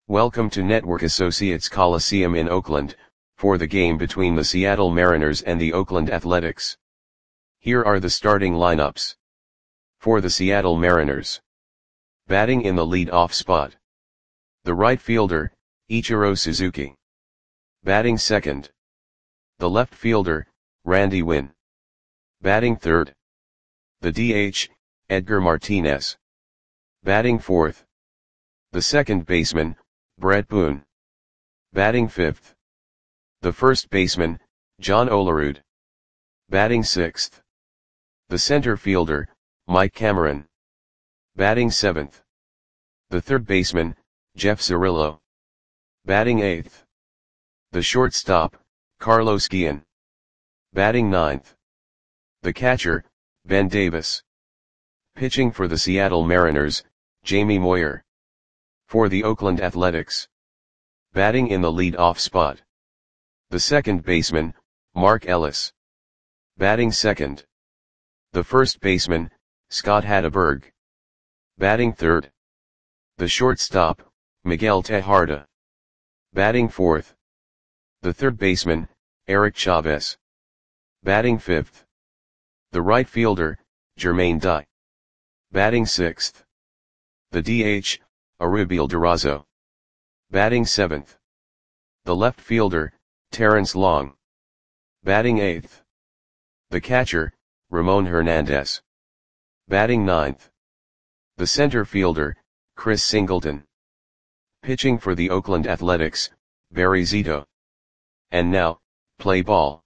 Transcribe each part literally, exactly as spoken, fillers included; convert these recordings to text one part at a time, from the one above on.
Welcome to Network Associates Coliseum in Oakland, for the game between the Seattle Mariners and the Oakland Athletics. Here are the starting lineups. For the Seattle Mariners. Batting in the lead-off spot. The right fielder, Ichiro Suzuki. Batting second. The left fielder, Randy Winn. Batting third. The D H, Edgar Martinez. Batting fourth. The second baseman, Bret Boone. Batting fifth. The first baseman, John Olerud. Batting sixth. The center fielder, Mike Cameron. Batting seventh. The third baseman, Jeff Cirillo. Batting eighth. The shortstop, Carlos Guillen. Batting ninth. The catcher, Ben Davis. Pitching for the Seattle Mariners, Jamie Moyer. For the Oakland Athletics. Batting in the lead-off spot. The second baseman, Mark Ellis. Batting second. The first baseman, Scott Hatteberg. Batting third. The shortstop, Miguel Tejada. Batting fourth. The third baseman, Eric Chavez. Batting fifth. The right fielder, Jermaine Dye. Batting sixth. The D H, Arubiel Durazo. Batting seventh. The left fielder, Terrence Long. Batting eighth. The catcher, Ramon Hernandez. Batting ninth. The center fielder, Chris Singleton. Pitching for the Oakland Athletics, Barry Zito. And now, play ball.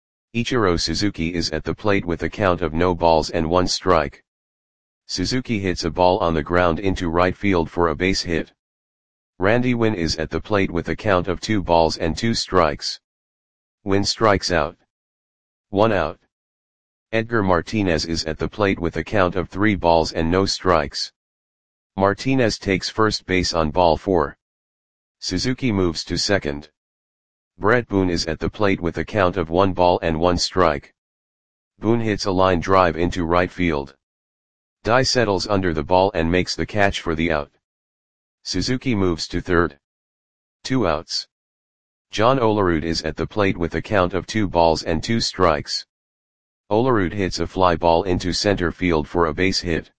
Ichiro Suzuki is at the plate with a count of no balls and one strike. Suzuki hits a ball on the ground into right field for a base hit. Randy Winn is at the plate with a count of two balls and two strikes. Winn strikes out. One out. Edgar Martinez is at the plate with a count of three balls and no strikes. Martinez takes first base on ball four. Suzuki moves to second. Bret Boone is at the plate with a count of one ball and one strike. Boone hits a line drive into right field. Dye settles under the ball and makes the catch for the out. Suzuki moves to third. Two outs. John Olerud is at the plate with a count of two balls and two strikes. Olerud hits a fly ball into center field for a base hit.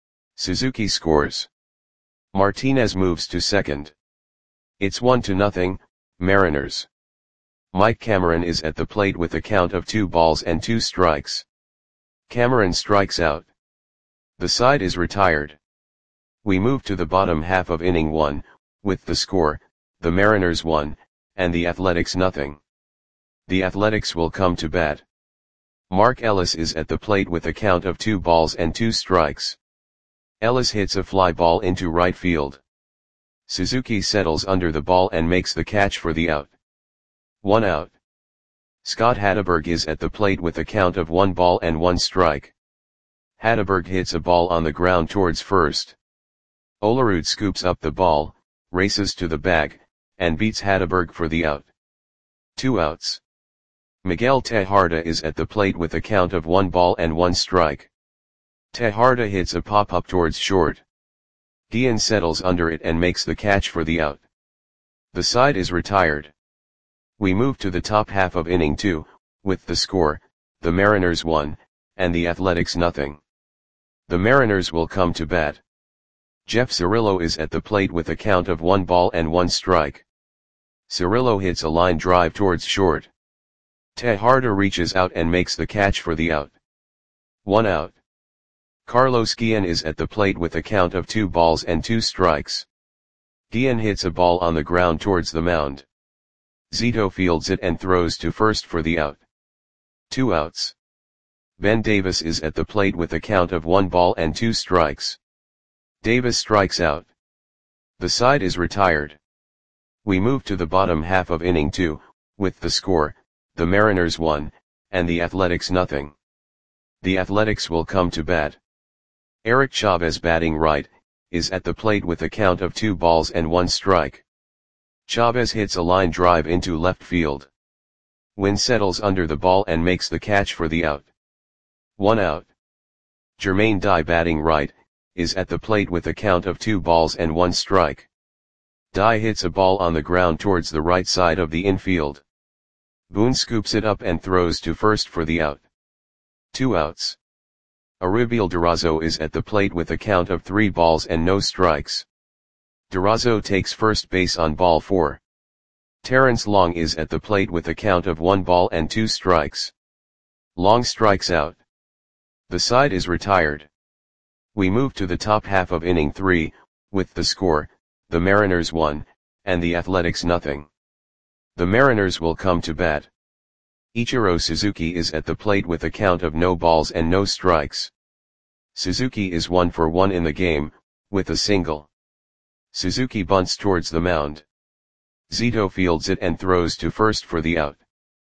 Suzuki scores. Martinez moves to second. It's one to nothing, Mariners. Mike Cameron is at the plate with a count of two balls and two strikes. Cameron strikes out. The side is retired. We move to the bottom half of inning one, with the score, the Mariners one, and the Athletics nothing. The Athletics will come to bat. Mark Ellis is at the plate with a count of two balls and two strikes. Ellis hits a fly ball into right field. Suzuki settles under the ball and makes the catch for the out. One out. Scott Hatteberg is at the plate with a count of one ball and one strike. Hatteberg hits a ball on the ground towards first. Olerud scoops up the ball, races to the bag, and beats Hatteberg for the out. Two outs. Miguel Tejada is at the plate with a count of one ball and one strike. Tejada hits a pop-up towards short. Guillen settles under it and makes the catch for the out. The side is retired. We move to the top half of inning two, with the score, the Mariners one, and the Athletics nothing. The Mariners will come to bat. Jeff Cirillo is at the plate with a count of one ball and one strike. Cirillo hits a line drive towards short. Tejada reaches out and makes the catch for the out. One out. Carlos Guillen is at the plate with a count of two balls and two strikes. Guillen hits a ball on the ground towards the mound. Zito fields it and throws to first for the out. Two outs. Ben Davis is at the plate with a count of one ball and two strikes. Davis strikes out. The side is retired. We move to the bottom half of inning two, with the score, the Mariners one, and the Athletics nothing. The Athletics will come to bat. Eric Chavez batting right, is at the plate with a count of two balls and one strike. Chavez hits a line drive into left field. Winn settles under the ball and makes the catch for the out. One out. Jermaine Dye batting right, is at the plate with a count of two balls and one strike. Dye hits a ball on the ground towards the right side of the infield. Boone scoops it up and throws to first for the out. Two outs. Auribile Durazo is at the plate with a count of three balls and no strikes. Durazo takes first base on ball four. Terrence Long is at the plate with a count of one ball and two strikes. Long strikes out. The side is retired. We move to the top half of inning three, with the score, the Mariners one, and the Athletics nothing. The Mariners will come to bat. Ichiro Suzuki is at the plate with a count of no balls and no strikes. Suzuki is one for one in the game, with a single. Suzuki bunts towards the mound. Zito fields it and throws to first for the out.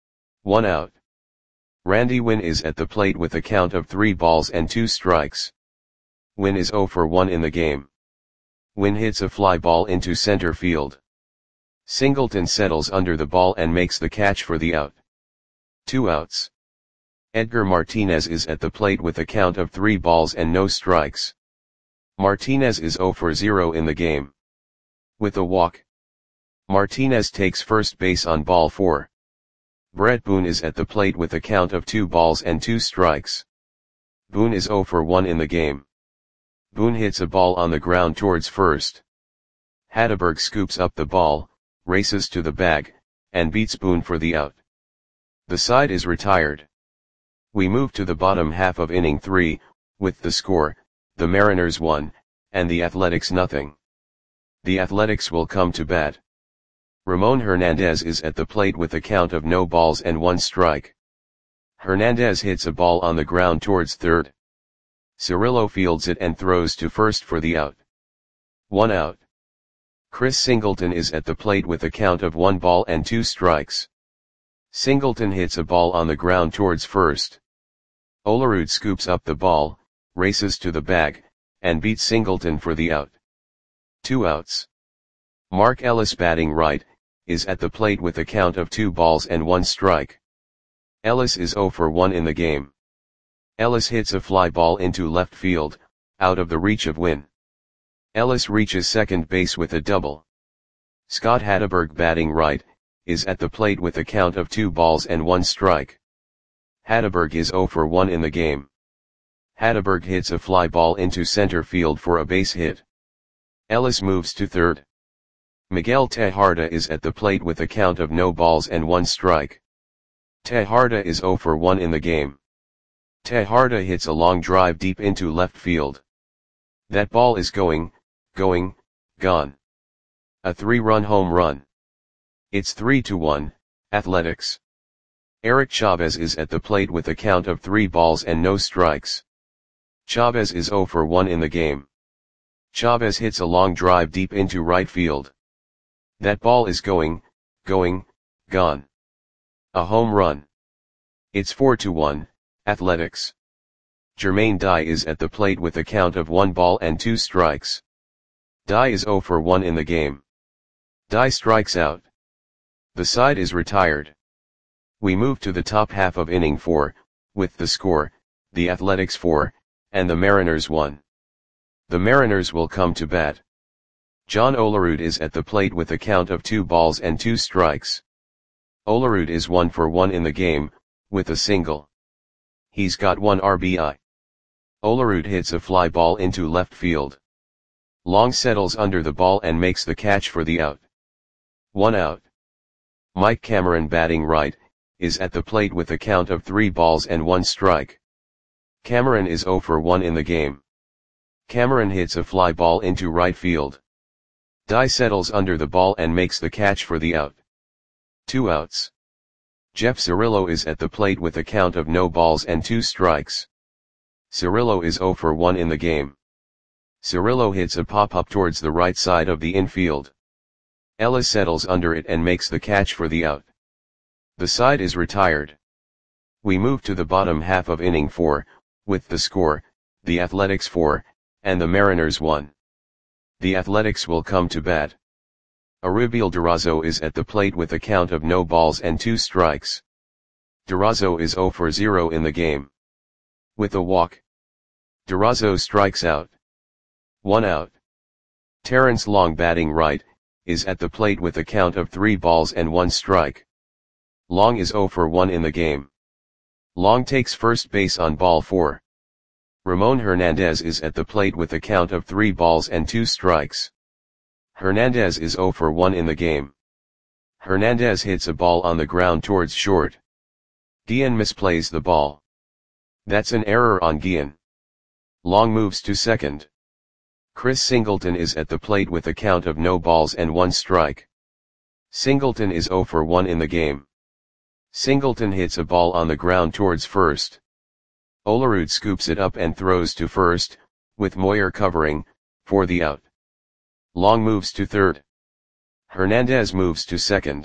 One out. Randy Winn is at the plate with a count of three balls and two strikes. Winn is zero for one in the game. Winn hits a fly ball into center field. Singleton settles under the ball and makes the catch for the out. Two outs. Edgar Martinez is at the plate with a count of three balls and no strikes. Martinez is zero for zero in the game. With a walk, Martinez takes first base on ball four. Brett Boone is at the plate with a count of two balls and two strikes. Boone is zero for one in the game. Boone hits a ball on the ground towards first. Hatteberg scoops up the ball, races to the bag, and beats Boone for the out. The side is retired. We move to the bottom half of inning three, with the score, the Mariners one, and the Athletics nothing. The Athletics will come to bat. Ramon Hernandez is at the plate with a count of no balls and one strike. Hernandez hits a ball on the ground towards third. Cirillo fields it and throws to first for the out. One out. Chris Singleton is at the plate with a count of one ball and two strikes. Singleton hits a ball on the ground towards first. Olerud scoops up the ball, races to the bag, and beats Singleton for the out. Two outs. Mark Ellis, batting right, is at the plate with a count of two balls and one strike. Ellis is zero for one in the game. Ellis hits a fly ball into left field, out of the reach of Winn. Ellis reaches second base with a double. Scott Hatteberg, batting right, is at the plate with a count of two balls and one strike. Hatteberg is zero for one in the game. Hatteberg hits a fly ball into center field for a base hit. Ellis moves to third. Miguel Tejarda is at the plate with a count of no balls and one strike. Tejarda is zero for one in the game. Tejarda hits a long drive deep into left field. That ball is going, going, gone. A three-run home run. It's three to one, Athletics. Eric Chavez is at the plate with a count of three balls and no strikes. Chavez is zero for one in the game. Chavez hits a long drive deep into right field. That ball is going, going, gone. A home run. It's four to one, Athletics. Jermaine Dye is at the plate with a count of one ball and two strikes. Dye is zero for one in the game. Dye strikes out. The side is retired. We move to the top half of inning four, with the score, the Athletics four, and the Mariners one. The Mariners will come to bat. John Olerud is at the plate with a count of two balls and two strikes. Olerud is one for one in the game, with a single. He's got one R B I. Olerud hits a fly ball into left field. Long settles under the ball and makes the catch for the out. One out. Mike Cameron, batting right, is at the plate with a count of three balls and one strike. Cameron is zero for one in the game. Cameron hits a fly ball into right field. Dye settles under the ball and makes the catch for the out. Two outs. Jeff Cirillo is at the plate with a count of no balls and two strikes. Cirillo is zero for one in the game. Cirillo hits a pop-up towards the right side of the infield. Ellis settles under it and makes the catch for the out. The side is retired. We move to the bottom half of inning four, with the score, the Athletics four, and the Mariners one. The Athletics will come to bat. Auribile Durazo is at the plate with a count of no balls and two strikes. Durazo is zero for zero in the game. With a walk, Durazo strikes out. One out. Terrence Long, batting right, is at the plate with a count of three balls and one strike. Long is zero for one in the game. Long takes first base on ball four. Ramon Hernandez is at the plate with a count of three balls and two strikes. Hernandez is zero for one in the game. Hernandez hits a ball on the ground towards short. Guillen misplays the ball. That's an error on Guillen. Long moves to second. Chris Singleton is at the plate with a count of no balls and one strike. Singleton is zero for one in the game. Singleton hits a ball on the ground towards first. Olerud scoops it up and throws to first, with Moyer covering, for the out. Long moves to third. Hernandez moves to second.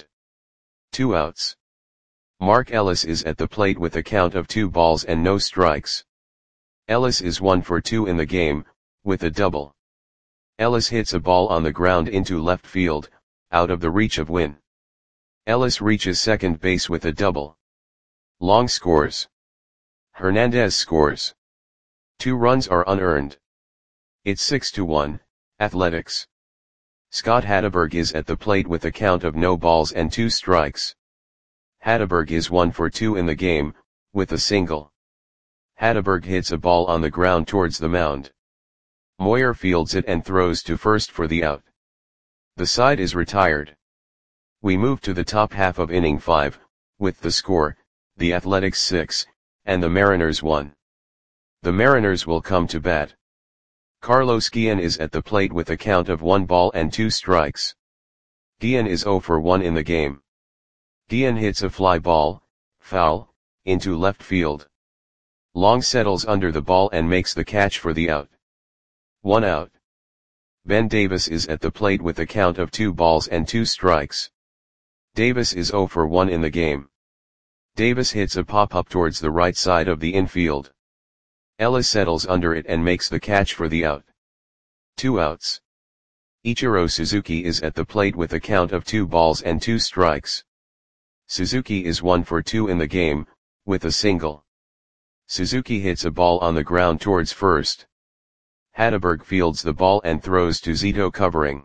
Two outs. Mark Ellis is at the plate with a count of two balls and no strikes. Ellis is one for two in the game, with a double. Ellis hits a ball on the ground into left field, out of the reach of Winn. Ellis reaches second base with a double. Long scores. Hernandez scores. Two runs are unearned. It's six to one, Athletics. Scott Hatteberg is at the plate with a count of no balls and two strikes. Hatteberg is one for two in the game, with a single. Hatteberg hits a ball on the ground towards the mound. Moyer fields it and throws to first for the out. The side is retired. We move to the top half of inning five, with the score, the Athletics six, and the Mariners one. The Mariners will come to bat. Carlos Guillen is at the plate with a count of one ball and two strikes. Guillen is zero for one in the game. Guillen hits a fly ball, foul, into left field. Long settles under the ball and makes the catch for the out. One out. Ben Davis is at the plate with a count of two balls and two strikes. Davis is zero for one in the game. Davis hits a pop-up towards the right side of the infield. Ellis settles under it and makes the catch for the out. Two outs. Ichiro Suzuki is at the plate with a count of two balls and two strikes. Suzuki is one for two in the game, with a single. Suzuki hits a ball on the ground towards first. Hatteberg fields the ball and throws to Zito covering.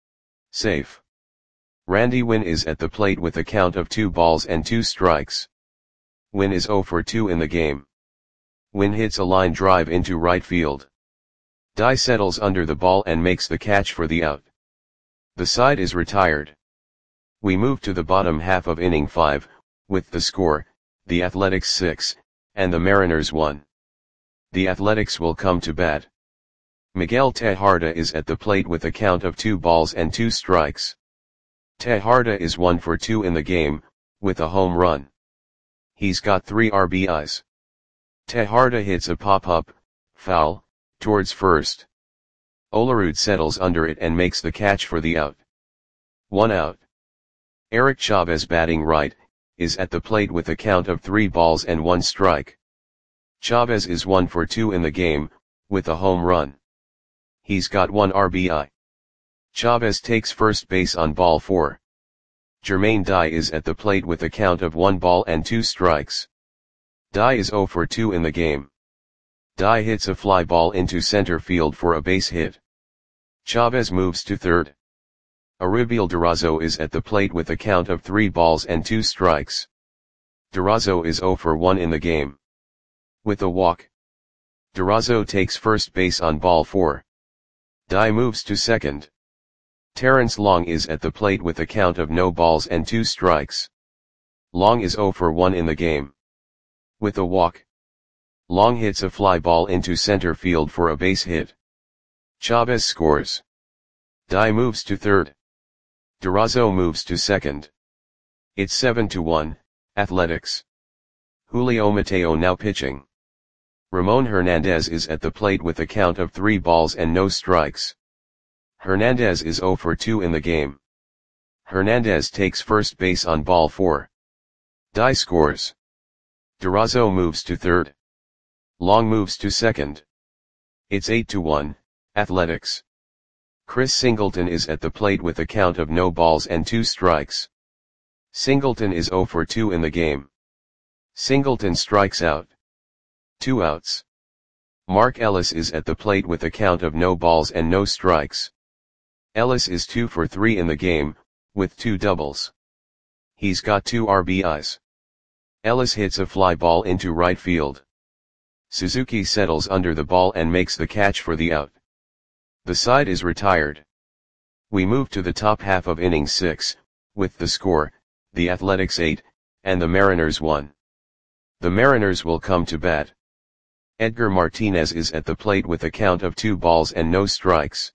Safe. Randy Winn is at the plate with a count of two balls and two strikes. Winn is zero for two in the game. Winn hits a line drive into right field. Dye settles under the ball and makes the catch for the out. The side is retired. We move to the bottom half of inning five, with the score, the Athletics six, and the Mariners one. The Athletics will come to bat. Miguel Tejada is at the plate with a count of two balls and two strikes. Tejada is one for two in the game, with a home run. He's got three R B Is. Tejada hits a pop-up, foul, towards first. Olerud settles under it and makes the catch for the out. One out. Eric Chavez, batting right, is at the plate with a count of three balls and one strike. Chavez is one for two in the game, with a home run. He's got one R B I. Chavez takes first base on ball four. Jermaine Dye is at the plate with a count of one ball and two strikes. Dye is zero for two in the game. Dye hits a fly ball into center field for a base hit. Chavez moves to third. Aribiel Durazo is at the plate with a count of three balls and two strikes. Durazo is zero for one in the game. With a walk. Durazo takes first base on ball four. Dye moves to second. Terrence Long is at the plate with a count of no balls and two strikes. Long is zero for one in the game. With a walk. Long hits a fly ball into center field for a base hit. Chavez scores. Dye moves to third. Durazo moves to second. It's seven to one, Athletics. Julio Mateo now pitching. Ramon Hernandez is at the plate with a count of three balls and no strikes. Hernandez is zero for two in the game. Hernandez takes first base on ball four. Dye scores. Durazo moves to third. Long moves to second. It's eight to one, Athletics. Chris Singleton is at the plate with a count of no balls and two strikes. Singleton is zero for two in the game. Singleton strikes out. Two outs. Mark Ellis is at the plate with a count of no balls and no strikes. Ellis is two for three in the game, with two doubles. He's got two R B Is. Ellis hits a fly ball into right field. Suzuki settles under the ball and makes the catch for the out. The side is retired. We move to the top half of inning six, with the score, the Athletics eight, and the Mariners one. The Mariners will come to bat. Edgar Martinez is at the plate with a count of two balls and no strikes.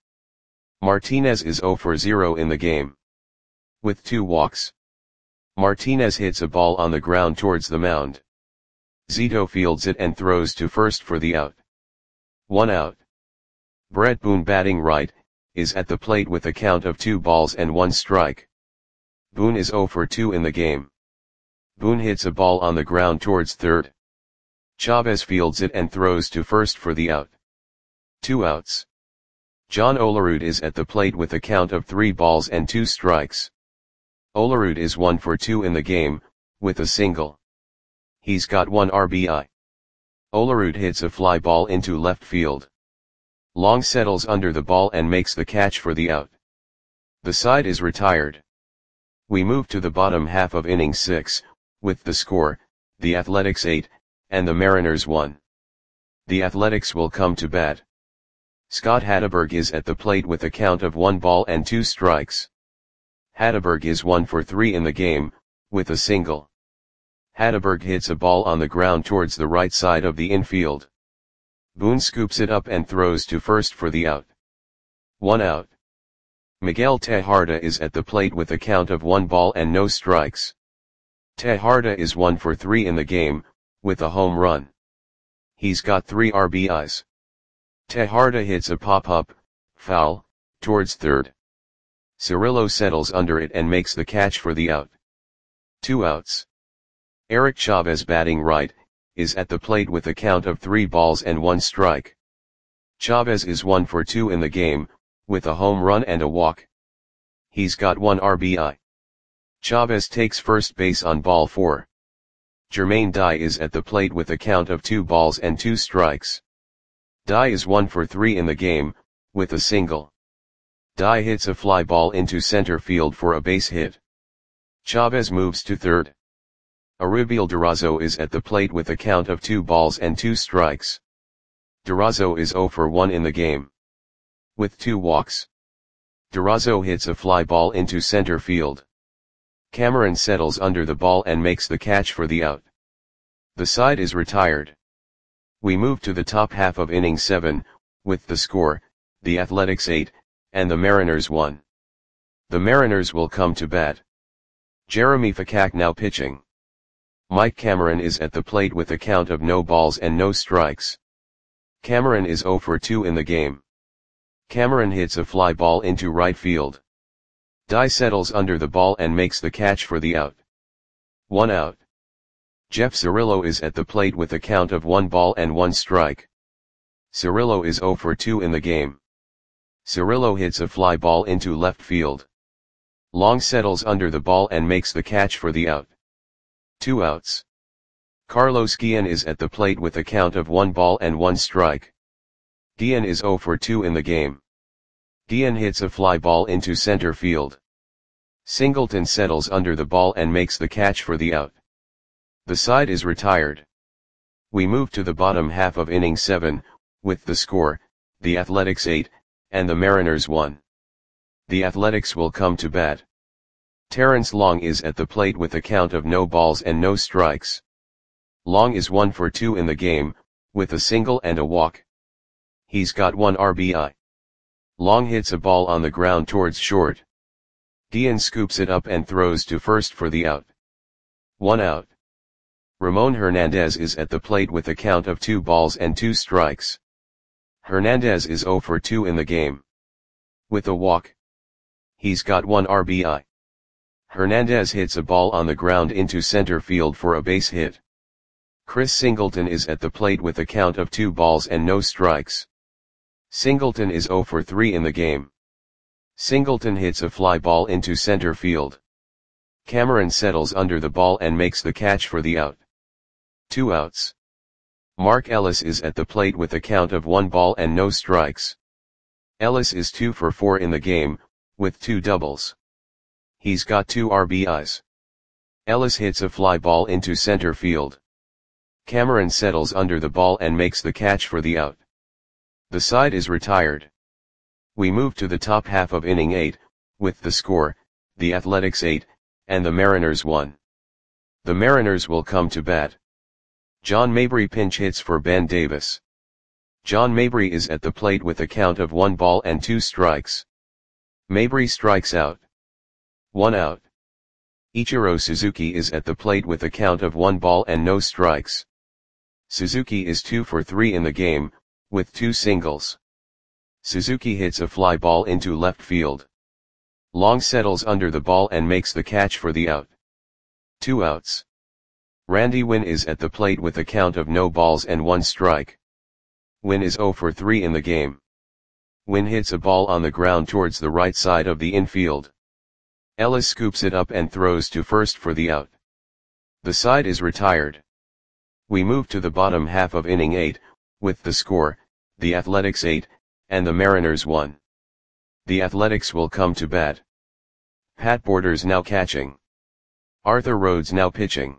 Martinez is zero for zero in the game. With two walks. Martinez hits a ball on the ground towards the mound. Zito fields it and throws to first for the out. One out. Brett Boone, batting right, is at the plate with a count of two balls and one strike. Boone is zero for two in the game. Boone hits a ball on the ground towards third. Chavez fields it and throws to first for the out. Two outs. John Olerud is at the plate with a count of three balls and two strikes. Olerud is one for two in the game, with a single. He's got one R B I. Olerud hits a fly ball into left field. Long settles under the ball and makes the catch for the out. The side is retired. We move to the bottom half of inning six, with the score, the Athletics eight, and the Mariners one. The Athletics will come to bat. Scott Hatteberg is at the plate with a count of one ball and two strikes. Hatteberg is one for three in the game, with a single. Hatteberg hits a ball on the ground towards the right side of the infield. Boone scoops it up and throws to first for the out. One out. Miguel Tejada is at the plate with a count of one ball and no strikes. Tejada is one for three in the game, with a home run. He's got three R B Is. Tejada hits a pop-up, foul, towards third. Cirillo settles under it and makes the catch for the out. Two outs. Eric Chavez, batting right, is at the plate with a count of three balls and one strike. Chavez is one for two in the game, with a home run and a walk. He's got one R B I. Chavez takes first base on ball four. Jermaine Dye is at the plate with a count of two balls and two strikes. Dye is one for three in the game, with a single. Dye hits a fly ball into center field for a base hit. Chavez moves to third. Arubiel Durazo is at the plate with a count of two balls and two strikes. Durazo is zero for one in the game. With two walks. Durazo hits a fly ball into center field. Cameron settles under the ball and makes the catch for the out. The side is retired. We move to the top half of inning seven, with the score, the Athletics eight, and the Mariners one. The Mariners will come to bat. Jeremy Fakak now pitching. Mike Cameron is at the plate with a count of no balls and no strikes. Cameron is zero for two in the game. Cameron hits a fly ball into right field. Dye settles under the ball and makes the catch for the out. One out. Jeff Cirillo is at the plate with a count of one ball and one strike. Cirillo is zero for two in the game. Cirillo hits a fly ball into left field. Long settles under the ball and makes the catch for the out. Two outs. Carlos Guillen is at the plate with a count of one ball and one strike. Guillen is zero for two in the game. Guillen hits a fly ball into center field. Singleton settles under the ball and makes the catch for the out. The side is retired. We move to the bottom half of inning seven, with the score, the Athletics eight, and the Mariners one. The Athletics will come to bat. Terrence Long is at the plate with a count of no balls and no strikes. Long is one for two in the game, with a single and a walk. He's got one R B I. Long hits a ball on the ground towards short. Guillen scoops it up and throws to first for the out. One out. Ramon Hernandez is at the plate with a count of two balls and two strikes. Hernandez is zero for two in the game. With a walk. He's got one R B I. Hernandez hits a ball on the ground into center field for a base hit. Chris Singleton is at the plate with a count of two balls and no strikes. Singleton is zero for three in the game. Singleton hits a fly ball into center field. Cameron settles under the ball and makes the catch for the out. Two outs. Mark Ellis is at the plate with a count of one ball and no strikes. Ellis is two for four in the game, with two doubles. He's got two R B Is. Ellis hits a fly ball into center field. Cameron settles under the ball and makes the catch for the out. The side is retired. We move to the top half of inning eight, with the score, the Athletics eight, and the Mariners one. The Mariners will come to bat. John Mabry pinch hits for Ben Davis. John Mabry is at the plate with a count of one ball and two strikes. Mabry strikes out. One out. Ichiro Suzuki is at the plate with a count of one ball and no strikes. Suzuki is two for three in the game, with two singles. Suzuki hits a fly ball into left field. Long settles under the ball and makes the catch for the out. Two outs. Randy Winn is at the plate with a count of no balls and one strike. Winn is zero for three in the game. Winn hits a ball on the ground towards the right side of the infield. Ellis scoops it up and throws to first for the out. The side is retired. We move to the bottom half of inning eight, with the score, the Athletics eight, and the Mariners one. The Athletics will come to bat. Pat Borders now catching. Arthur Rhodes now pitching.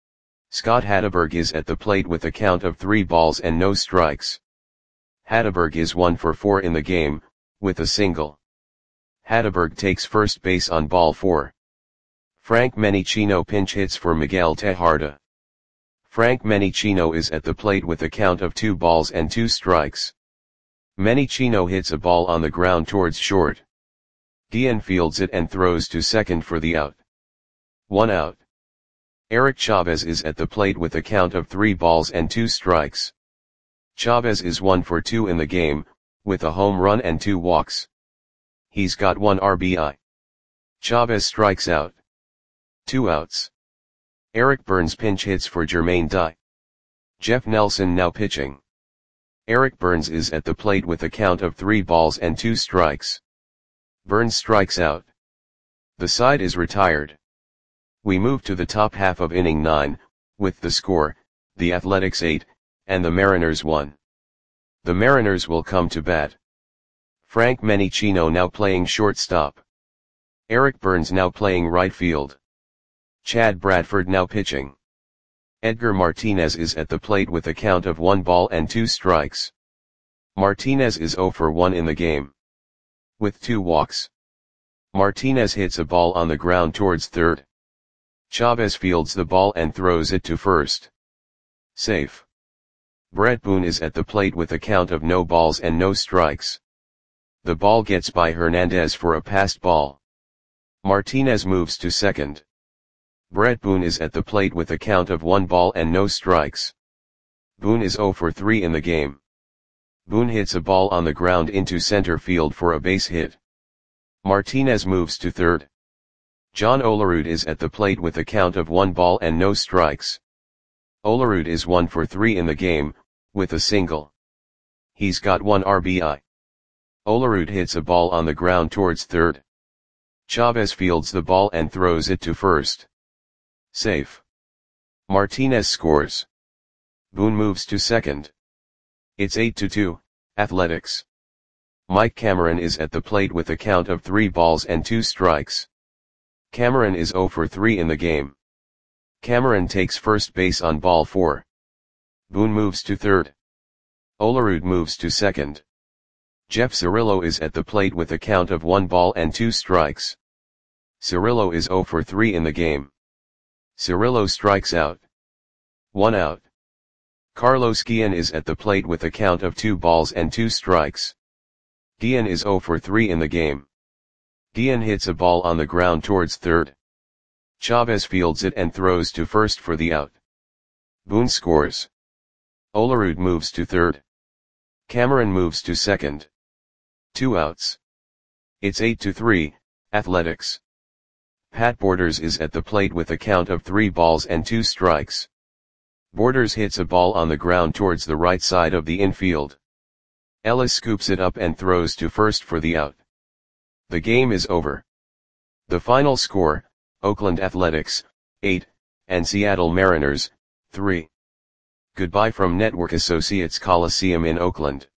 Scott Hatteberg is at the plate with a count of three balls and no strikes. Hatteberg is one for four in the game, with a single. Hatteberg takes first base on ball four. Frank Menicino pinch hits for Miguel Tejada. Frank Menicino is at the plate with a count of two balls and two strikes. Menicino hits a ball on the ground towards short. Guillen fields it and throws to second for the out. One out. Eric Chavez is at the plate with a count of three balls and two strikes. Chavez is one for two in the game, with a home run and two walks. He's got one R B I. Chavez strikes out. Two outs. Eric Burns pinch hits for Jermaine Dye. Jeff Nelson now pitching. Eric Burns is at the plate with a count of three balls and two strikes. Burns strikes out. The side is retired. We move to the top half of inning nine, with the score, the Athletics eight, and the Mariners one. The Mariners will come to bat. Frank Menicino now playing shortstop. Eric Burns now playing right field. Chad Bradford now pitching. Edgar Martinez is at the plate with a count of one ball and two strikes. Martinez is zero for one in the game. With two walks. Martinez hits a ball on the ground towards third. Chavez fields the ball and throws it to first. Safe. Brett Boone is at the plate with a count of no balls and no strikes. The ball gets by Hernandez for a passed ball. Martinez moves to second. Brett Boone is at the plate with a count of one ball and no strikes. Boone is zero for three in the game. Boone hits a ball on the ground into center field for a base hit. Martinez moves to third. John Olerud is at the plate with a count of one ball and no strikes. Olerud is one for three in the game, with a single. He's got one R B I. Olerud hits a ball on the ground towards third. Chavez fields the ball and throws it to first. Safe. Martinez scores. Boone moves to second. It's eight to two, Athletics. Mike Cameron is at the plate with a count of three balls and two strikes. Cameron is zero for three in the game. Cameron takes first base on ball four. Boone moves to third. Olerud moves to second. Jeff Cirillo is at the plate with a count of one ball and two strikes. Cirillo is zero for three in the game. Cirillo strikes out. One out. Carlos Guillen is at the plate with a count of two balls and two strikes. Guillen is zero for three in the game. Guillen hits a ball on the ground towards third. Chavez fields it and throws to first for the out. Boone scores. Olerud moves to third. Cameron moves to second. Two outs. It's eight to three, Athletics. Pat Borders is at the plate with a count of three balls and two strikes. Borders hits a ball on the ground towards the right side of the infield. Ellis scoops it up and throws to first for the out. The game is over. The final score, Oakland Athletics, eight, and Seattle Mariners, three. Goodbye from Network Associates Coliseum in Oakland.